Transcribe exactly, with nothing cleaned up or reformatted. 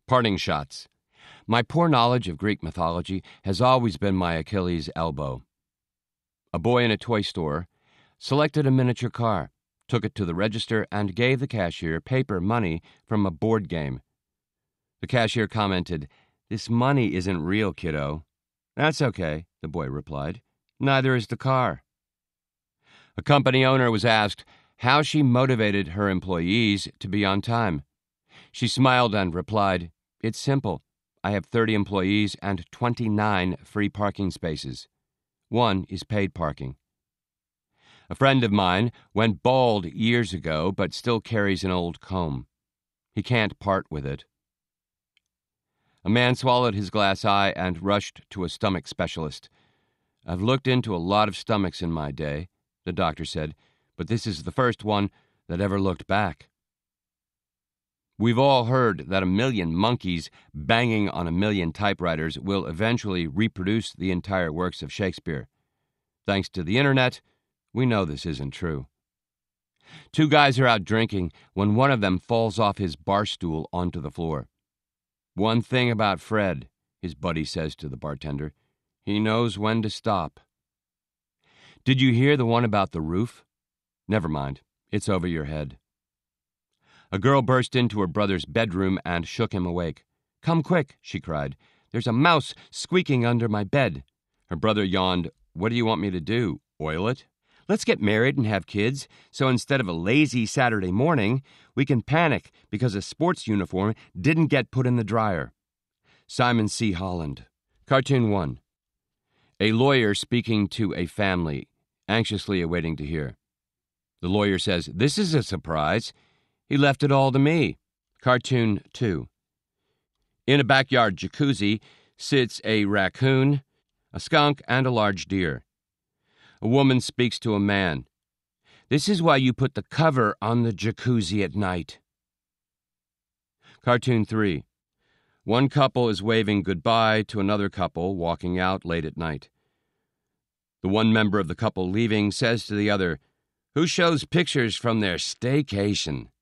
Parting shots. My poor knowledge of Greek mythology has always been my Achilles' elbow. A boy in a toy store selected a miniature car, took it to the register, and gave the cashier paper money from a board game. The cashier commented, "This money isn't real, kiddo." "That's okay," the boy replied. "Neither is the car." A company owner was asked how she motivated her employees to be on time. She smiled and replied, "It's simple. I have thirty employees and twenty-nine free parking spaces. One is paid parking." A friend of mine went bald years ago but still carries an old comb. He can't part with it. A man swallowed his glass eye and rushed to a stomach specialist. "I've looked into a lot of stomachs in my day," the doctor said, "but this is the first one that ever looked back." We've all heard that a million monkeys banging on a million typewriters will eventually reproduce the entire works of Shakespeare. Thanks to the internet, we know this isn't true. Two guys are out drinking when one of them falls off his bar stool onto the floor. "One thing about Fred," his buddy says to the bartender, "he knows when to stop." Did you hear the one about the roof? Never mind, it's over your head. A girl burst into her brother's bedroom and shook him awake. "Come quick," she cried. "There's a mouse squeaking under my bed." Her brother yawned. "What do you want me to do? Oil it?" "Let's get married and have kids, so instead of a lazy Saturday morning, we can panic because a sports uniform didn't get put in the dryer." Simon C. Holland. Cartoon one. A lawyer speaking to a family, anxiously awaiting to hear. The lawyer says, "This is a surprise. He left it all to me." Cartoon two. In a backyard jacuzzi sits a raccoon, a skunk, and a large deer. A woman speaks to a man. "This is why you put the cover on the jacuzzi at night." Cartoon three. One couple is waving goodbye to another couple walking out late at night. The one member of the couple leaving says to the other, "Who shows pictures from their staycation?"